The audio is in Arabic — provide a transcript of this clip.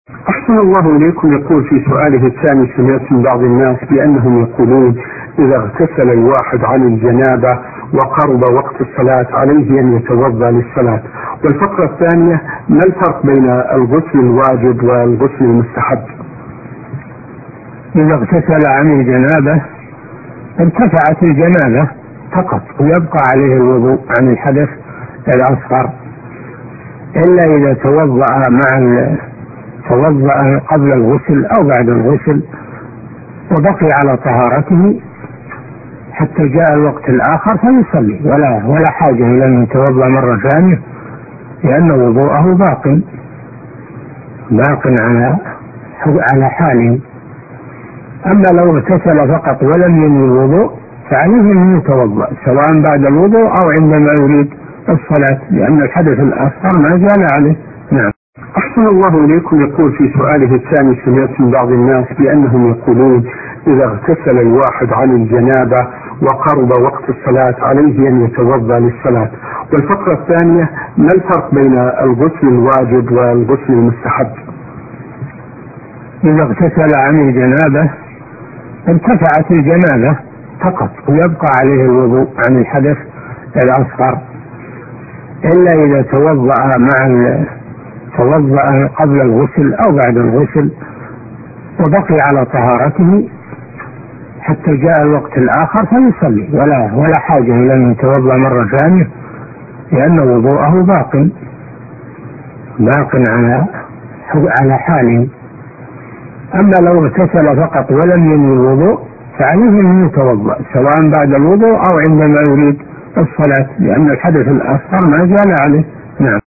أحسن الله إليكم. يقول في سؤاله الثاني: سمعت من بعض الناس بأنهم يقولون إذا اغتسل الواحد عن الجنابة وقرب وقت الصلاة عليه أن يتوضأ للصلاة. والفقرة الثانية: ما الفرق بين الغسل الواجب والغسل المستحب؟ إذا اغتسل عن الجنابة ارتفعت الجنابة فقط ويبقى عليه الوضوء عن الحدث الأصغر، إلا إذا توضأ قبل الغسل أو بعد الغسل وبقي على طهارته حتى جاء الوقت الآخر فيصلي، ولا حاجة إلى أن يتوضأ مرة ثانية، لأن وضوءه باق على حاله. أما لو اغتسل فقط ولم ينوي الوضوء فعليه أن يتوضأ سواء بعد الوضوء أو عندما يريد الصلاة، لأن الحدث الأصغر ما زال عليه. نعم. أحسن الله إليكم. يقول في سؤاله الثاني: سمعت من بعض الناس بأنهم يقولون إذا اغتسل الواحد عن الجنابة وقرب وقت الصلاة عليه أن يتوضأ للصلاة. والفقرة الثانية: ما الفرق بين الغسل الواجب والغسل المستحب؟ إذا اغتسل عن الجنابة ارتفعت الجنابة فقط ويبقى عليه الوضوء عن الحدث الأصغر، إلا إذا توضأ قبل الغسل أو بعد الغسل وبقي على طهارته حتى جاء الوقت الآخر فيصلي، ولا حاجة إلى أن يتوضأ مرة ثانية، لأن وضوءه باق على حاله. أما لو اغتسل فقط ولم ينوي الوضوء فعليه أن يتوضأ سواء بعد الوضوء أو عندما يريد الصلاة، لأن الحدث الأصغر ما زال عليه. نعم.